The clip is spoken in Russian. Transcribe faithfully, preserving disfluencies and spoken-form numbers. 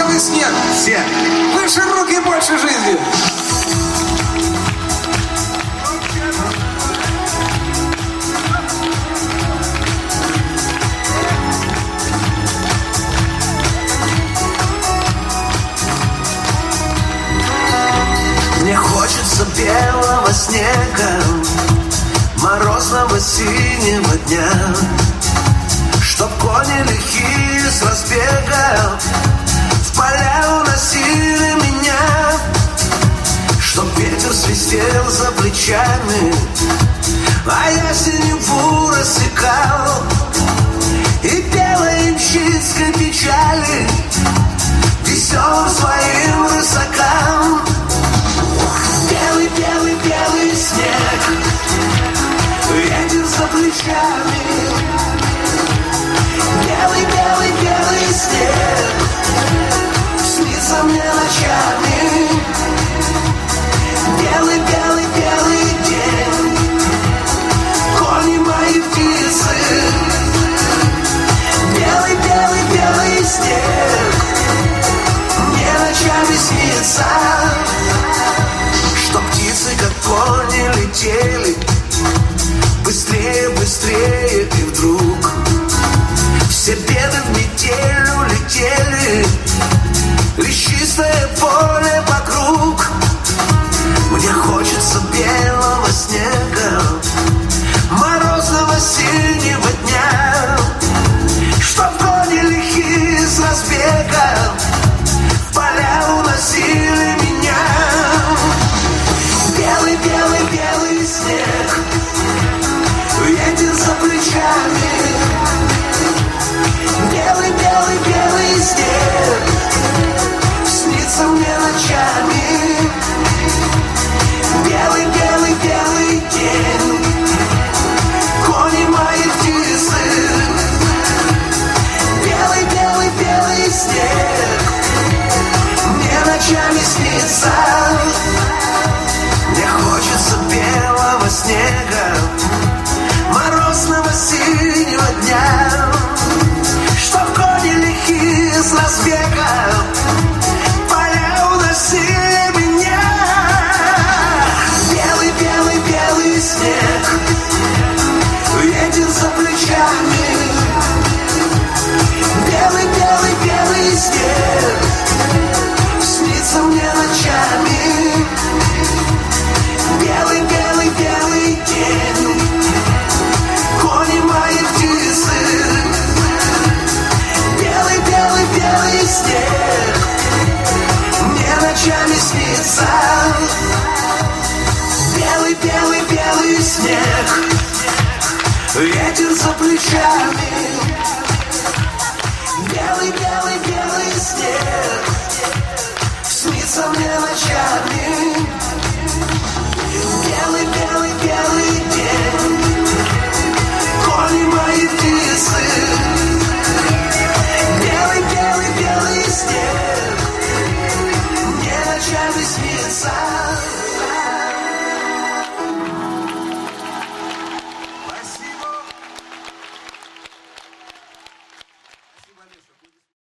белый снег. Все. Выше руки, больше жизни. Мне хочется белого снега, морозного синего дня, чтоб кони лихие с разбега в поля уносили меня, чтоб ветер свистел за плечами, а я синеву рассекал, и белой мщицкой печали весел своим рысакам. Белый, белый, белый снег, ветер за плечами. Белый, белый, белый снег снится мне ночами. Белый, белый, белый день, кони мои птицы. Белый, белый, белый снег мне ночами снится. Что птицы, как кони, летели быстрее, быстрее, и вдруг все беды в метель улетели, лишь чистое поле вокруг. Мне хочется белого снега, морозного синего дня, чтоб кони лихие с разбега в поля уносили меня. Белый, белый, белый снег, ветер за плечами. Белый, белый, белый снег снится мне ночами. Белый, белый, белый день, кони мои птицы. Белый, белый, белый снег мне ночами снится. Мне хочется белого снега, морозного синего дня, чтоб кони лихие с разбега поля уносили меня. Белый, белый, белый снег, ветер за плечами. Белый, белый, белый снег снится мне ночами. Белый, белый, белый день, кони мои птицы. Белый, белый, белый снег мне ночами снится. Белый, белый, белый снег, ветер за плечами. Белый, белый, белый снег снится мне ночами. Белый, белый, белый день, кони мои птицы. Белый, белый, белый снег мне ночами снится.